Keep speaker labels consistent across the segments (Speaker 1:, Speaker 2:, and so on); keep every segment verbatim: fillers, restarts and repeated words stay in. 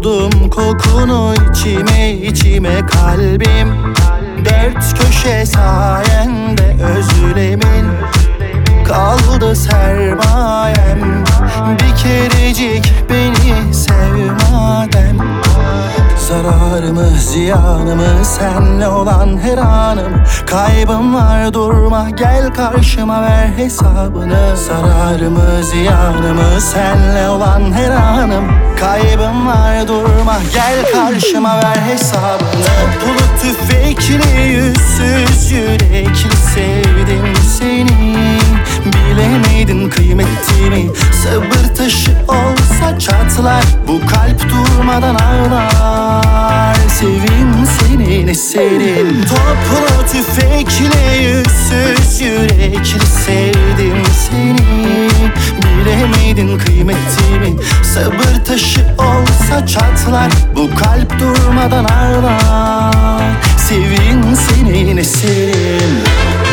Speaker 1: Doldurdum kokunu içime içime kalbim. Dört köşe sayende özlemin kaldı sermayem. Bir kerecik beni sev madem. Zararımı ziyanımı senle olan her anım. Kaybım var durma gel karşıma ver hesabını. Zararımı ziyanımı senle olan her anım. Kaybım var durma gel karşıma ver hesabını. Toplu tüfekli yüzsüz yürekli sevdim seni. Bilemedin kıymetimi. Sabır taşı olsa çatlar. Bu kalp durmadan ağlar. Sevim senin eserin. Toplu tüfekle yüzsüz yürekli sevdim seni. Bilemedin kıymetimi. Sabır taşı olsa çatlar. Bu kalp durmadan ağlar. Sevin senin eserin.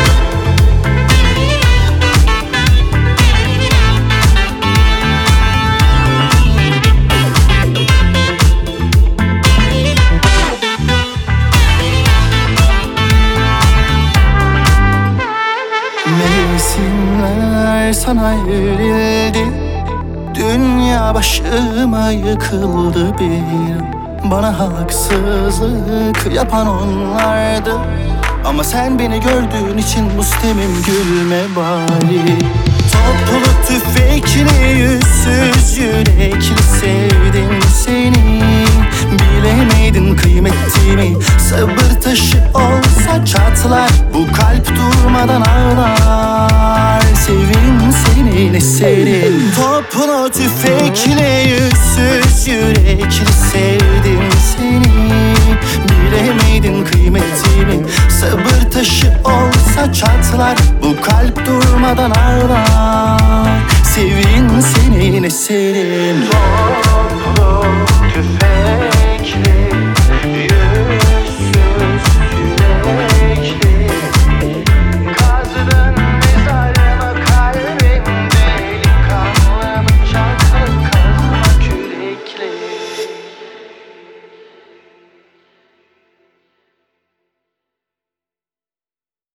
Speaker 1: Mevsimler sana verildi. Dünya başıma yıkıldı bir. Bana haksızlık yapan onlardı. Ama sen beni gördüğün için mustemim gülme bari. Toplu tüfekli yüzsüz yürekli sevdim seni. Bilemedin kıymetimi. Sabır taşı olsa çatlar. Bu kalp durmadan ağlar. Sevim senin eserin. Toplu tüfekle yüzsüz yürekli sevdim seni. Bilemedin kıymetimi. Sabır taşı olsa çatlar. Bu kalp durmadan ağlar. Sevin senin eserin.